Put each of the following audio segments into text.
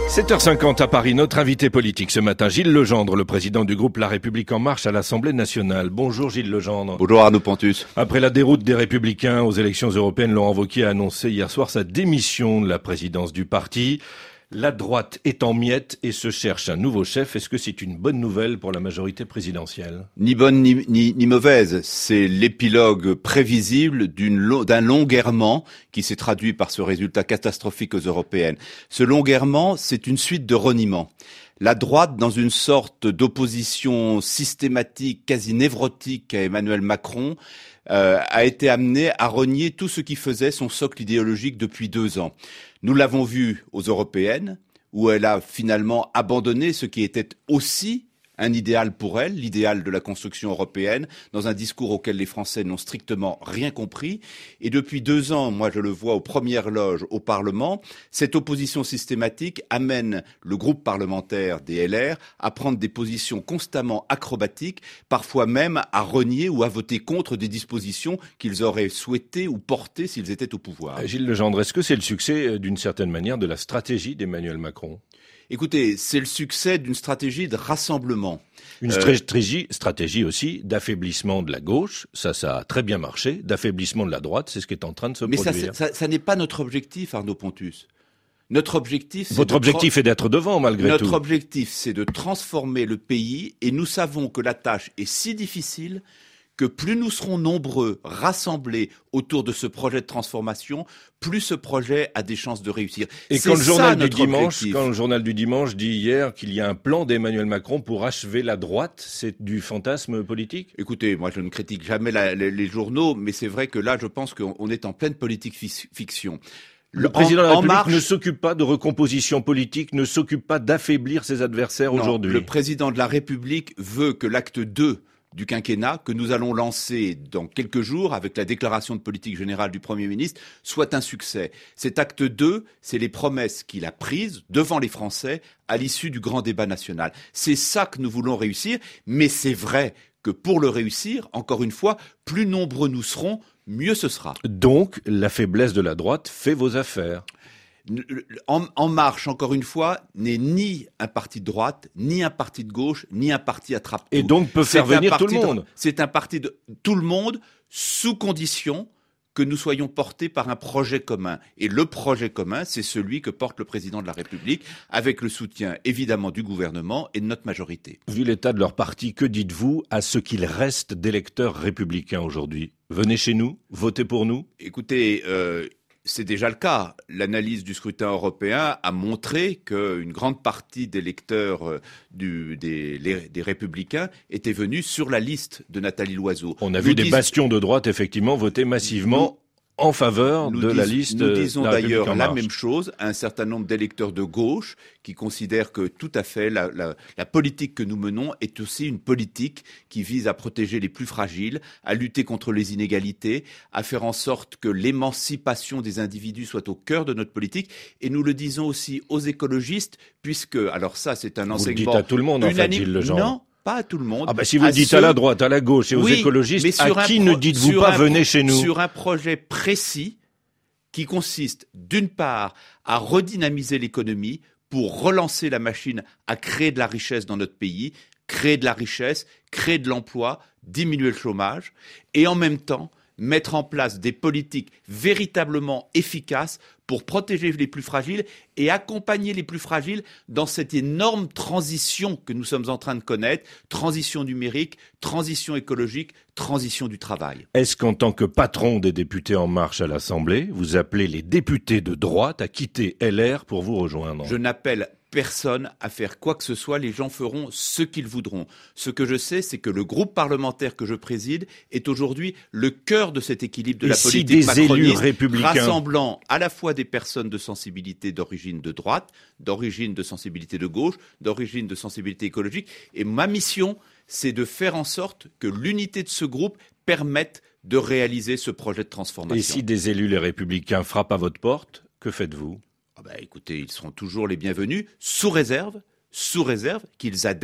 7h50 à Paris, notre invité politique ce matin, Gilles Legendre, le président du groupe La République En Marche à l'Assemblée nationale. Bonjour Gilles Legendre. Bonjour Arnaud Pontus. Après la déroute des Républicains aux élections européennes, Laurent Wauquiez a annoncé hier soir sa démission de la présidence du parti. La droite est en miettes et se cherche un nouveau chef. Est-ce que c'est une bonne nouvelle pour la majorité présidentielle ? Ni bonne ni mauvaise. C'est l'épilogue prévisible d'un long errement qui s'est traduit par ce résultat catastrophique aux européennes. Ce long errement, c'est une suite de reniements. La droite, dans une sorte d'opposition systématique, quasi névrotique à Emmanuel Macron, a été amenée à renier tout ce qui faisait son socle idéologique depuis 2 ans. Nous l'avons vu aux européennes, où elle a finalement abandonné ce qui était aussi un idéal pour elle, l'idéal de la construction européenne, dans un discours auquel les Français n'ont strictement rien compris. Et depuis 2 ans, moi je le vois aux premières loges au Parlement, cette opposition systématique amène le groupe parlementaire des LR à prendre des positions constamment acrobatiques, parfois même à renier ou à voter contre des dispositions qu'ils auraient souhaitées ou portées s'ils étaient au pouvoir. Gilles Legendre, est-ce que c'est le succès d'une certaine manière de la stratégie d'Emmanuel Macron ? Écoutez, c'est le succès d'une stratégie de rassemblement. Une stratégie aussi d'affaiblissement de la gauche, ça a très bien marché, d'affaiblissement de la droite, c'est ce qui est en train de se produire. Mais ça n'est pas notre objectif, Arnaud Pontus. Notre objectif, Votre objectif est d'être devant, malgré tout. Notre objectif, c'est de transformer le pays, et nous savons que la tâche est si difficile que plus nous serons nombreux, rassemblés autour de ce projet de transformation, plus ce projet a des chances de réussir. Et quand le journal du dimanche dit hier qu'il y a un plan d'Emmanuel Macron pour achever la droite, c'est du fantasme politique ? Écoutez, moi je ne critique jamais les journaux, mais c'est vrai que là je pense qu'on est en pleine politique fiction. Le président de la République ne s'occupe pas de recomposition politique, ne s'occupe pas d'affaiblir ses adversaires aujourd'hui. Le président de la République veut que l'acte 2 du quinquennat, que nous allons lancer dans quelques jours avec la déclaration de politique générale du Premier ministre, soit un succès. Cet acte 2, c'est les promesses qu'il a prises devant les Français à l'issue du grand débat national. C'est ça que nous voulons réussir, mais c'est vrai que pour le réussir, encore une fois, plus nombreux nous serons, mieux ce sera. Donc, la faiblesse de la droite fait vos affaires. En Marche, encore une fois, n'est ni un parti de droite, ni un parti de gauche, ni un parti attrape-tout. Et donc peut faire venir tout le monde. C'est un parti de tout le monde, sous condition que nous soyons portés par un projet commun. Et le projet commun, c'est celui que porte le président de la République, avec le soutien évidemment du gouvernement et de notre majorité. Vu l'état de leur parti, que dites-vous à ce qu'il reste d'électeurs républicains aujourd'hui ? Venez chez nous, votez pour nous ? Écoutez, c'est déjà le cas. L'analyse du scrutin européen a montré qu'une grande partie des électeurs des Républicains étaient venus sur la liste de Nathalie Loiseau. On a vu des bastions de droite, effectivement, voter massivement en faveur de la liste. Nous disons d'ailleurs la même chose à un certain nombre d'électeurs de gauche qui considèrent que tout à fait la politique que nous menons est aussi une politique qui vise à protéger les plus fragiles, à lutter contre les inégalités, à faire en sorte que l'émancipation des individus soit au cœur de notre politique. Et nous le disons aussi aux écologistes, puisque, alors ça c'est un enseignement... Vous le dites à tout le monde, en fait, Gilles Legendre. Non, pas à tout le monde. Ah bah si vous le dites à la droite, à la gauche et aux écologistes, à qui ne dites-vous pas venez chez nous ? Sur un projet précis qui consiste d'une part à redynamiser l'économie pour relancer la machine à créer de la richesse dans notre pays, créer de la richesse, créer de l'emploi, diminuer le chômage et en même temps mettre en place des politiques véritablement efficaces pour protéger les plus fragiles et accompagner les plus fragiles dans cette énorme transition que nous sommes en train de connaître, transition numérique, transition écologique, transition du travail. Est-ce qu'en tant que patron des députés En Marche à l'Assemblée, vous appelez les députés de droite à quitter LR pour vous rejoindre ? Je n'appelle personne à faire quoi que ce soit, les gens feront ce qu'ils voudront. Ce que je sais, c'est que le groupe parlementaire que je préside est aujourd'hui le cœur de cet équilibre de la politique macroniste, rassemblant à la fois des personnes de sensibilité d'origine de droite, d'origine de sensibilité de gauche, d'origine de sensibilité écologique. Et ma mission, c'est de faire en sorte que l'unité de ce groupe permette de réaliser ce projet de transformation. Et si des élus les Républicains frappent à votre porte, que faites-vous ? Écoutez, ils seront toujours les bienvenus, sous réserve qu'ils adhèrent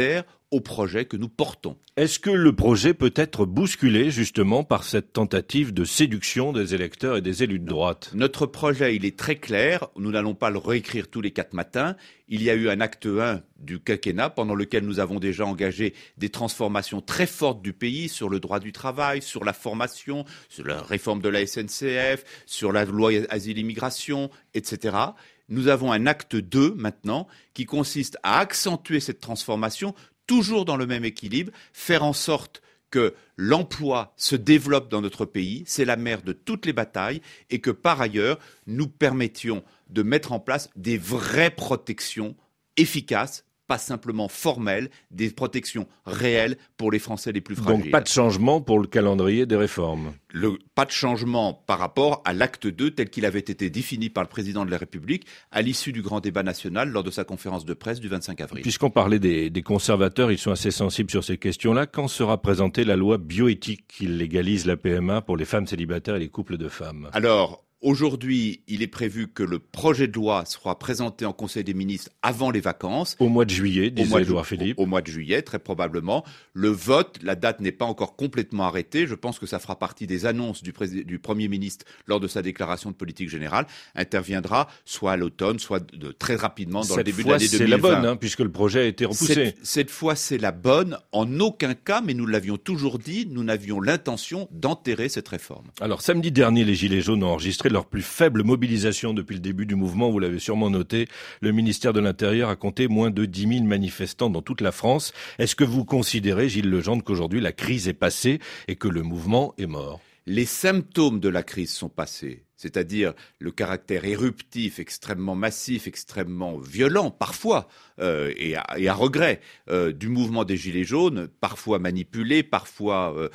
au projet que nous portons. Est-ce que le projet peut être bousculé justement par cette tentative de séduction des électeurs et des élus de droite ? Notre projet, il est très clair. Nous n'allons pas le réécrire tous les 4 matins. Il y a eu un acte 1 du quinquennat pendant lequel nous avons déjà engagé des transformations très fortes du pays sur le droit du travail, sur la formation, sur la réforme de la SNCF, sur la loi asile-immigration, etc. Nous avons un acte 2 maintenant qui consiste à accentuer cette transformation toujours dans le même équilibre, faire en sorte que l'emploi se développe dans notre pays, c'est la mère de toutes les batailles, et que par ailleurs, nous permettions de mettre en place des vraies protections efficaces, pas simplement formelles, des protections réelles pour les Français les plus fragiles. Donc pas de changement pour le calendrier des réformes. Pas de changement par rapport à l'acte 2 tel qu'il avait été défini par le président de la République à l'issue du grand débat national lors de sa conférence de presse du 25 avril. Puisqu'on parlait des conservateurs, ils sont assez sensibles sur ces questions-là. Quand sera présentée la loi bioéthique qui légalise la PMA pour les femmes célibataires et les couples de femmes ? Alors, aujourd'hui, il est prévu que le projet de loi sera présenté en Conseil des ministres avant les vacances. Au mois de juillet, disait Édouard Philippe. Au mois de juillet, très probablement. Le vote, la date n'est pas encore complètement arrêtée. Je pense que ça fera partie des annonces du Premier ministre lors de sa déclaration de politique générale. Interviendra soit à l'automne, soit très rapidement dans le début de l'année 2020. C'est la bonne, puisque le projet a été repoussé. Cette fois, c'est la bonne. En aucun cas, mais nous l'avions toujours dit, nous n'avions l'intention d'enterrer cette réforme. Alors, samedi dernier, les Gilets jaunes ont enregistré leur plus faible mobilisation depuis le début du mouvement. Vous l'avez sûrement noté. Le ministère de l'Intérieur a compté moins de 10 000 manifestants dans toute la France. Est-ce que vous considérez, Gilles Legendre, qu'aujourd'hui la crise est passée et que le mouvement est mort ? Les symptômes de la crise sont passés, c'est-à-dire le caractère éruptif, extrêmement massif, extrêmement violent parfois, et à regret, du mouvement des Gilets jaunes, parfois manipulé, parfois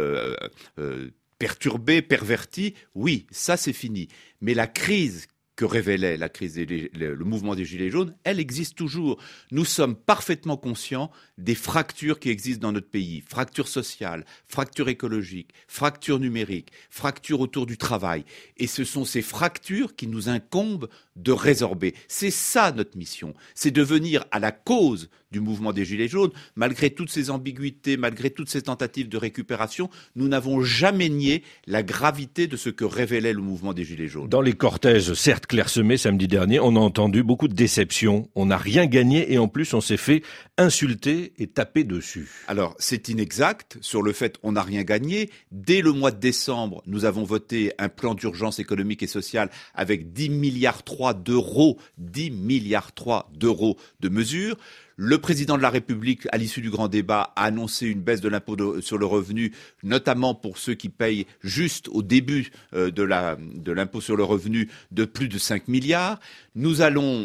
perturbé, perverti. Oui, ça c'est fini. Mais la crise que révélait le mouvement des Gilets jaunes, elle existe toujours. Nous sommes parfaitement conscients des fractures qui existent dans notre pays. Fractures sociales, fractures écologiques, fractures numériques, fractures autour du travail. Et ce sont ces fractures qui nous incombent de résorber. C'est ça notre mission. C'est de venir à la cause du mouvement des Gilets jaunes. Malgré toutes ces ambiguïtés, malgré toutes ces tentatives de récupération, nous n'avons jamais nié la gravité de ce que révélait le mouvement des Gilets jaunes. Dans les cortèges, certes clairsemés samedi dernier, on a entendu beaucoup de déceptions. On n'a rien gagné et en plus on s'est fait insulter et taper dessus. Alors c'est inexact sur le fait qu'on n'a rien gagné. Dès le mois de décembre, nous avons voté un plan d'urgence économique et sociale avec 10,3 milliards d'euros, 10,3 milliards d'euros de mesures. Le président de la République, à l'issue du grand débat, a annoncé une baisse de l'impôt sur le revenu, notamment pour ceux qui payent juste au début de l'impôt sur le revenu de plus de 5 milliards. Nous avons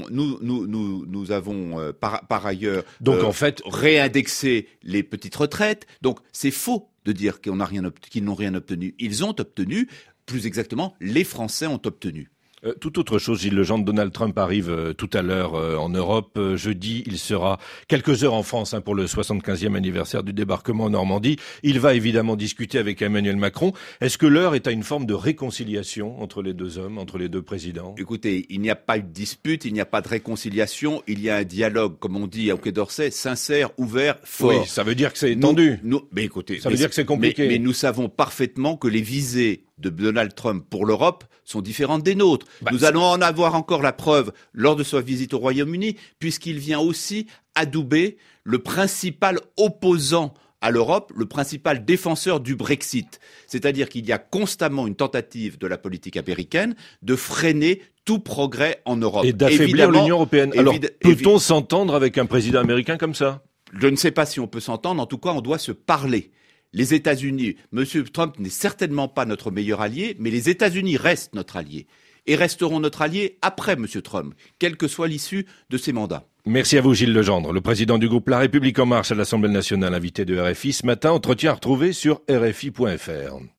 par ailleurs en fait, réindexé les petites retraites. Donc c'est faux de dire qu'ils n'ont rien obtenu. Ils ont obtenu, plus exactement, les Français ont obtenu. Tout autre chose, Gilles Legendre, Donald Trump arrive tout à l'heure en Europe. Jeudi, il sera quelques heures en France pour le 75e anniversaire du débarquement en Normandie. Il va évidemment discuter avec Emmanuel Macron. Est-ce que l'heure est à une forme de réconciliation entre les deux hommes, entre les deux présidents ? Écoutez, il n'y a pas eu de dispute, il n'y a pas de réconciliation. Il y a un dialogue, comme on dit au Quai d'Orsay, sincère, ouvert, fort. Oui, ça veut dire que c'est tendu. Mais écoutez, ça veut dire que c'est compliqué. Mais nous savons parfaitement que les visées de Donald Trump pour l'Europe sont différentes des nôtres. Nous allons en avoir encore la preuve lors de sa visite au Royaume-Uni, puisqu'il vient aussi adouber le principal opposant à l'Europe, le principal défenseur du Brexit. C'est-à-dire qu'il y a constamment une tentative de la politique américaine de freiner tout progrès en Europe. Et d'affaiblir l'Union européenne. Alors, peut-on s'entendre avec un président américain comme ça ? Je ne sais pas si on peut s'entendre, en tout cas on doit se parler. Les États-Unis, M. Trump n'est certainement pas notre meilleur allié, mais les États-Unis restent notre allié. Et resteront notre allié après M. Trump, quelle que soit l'issue de ses mandats. Merci à vous Gilles Legendre, le président du groupe La République En Marche à l'Assemblée nationale, invité de RFI ce matin. Entretien à retrouver sur RFI.fr.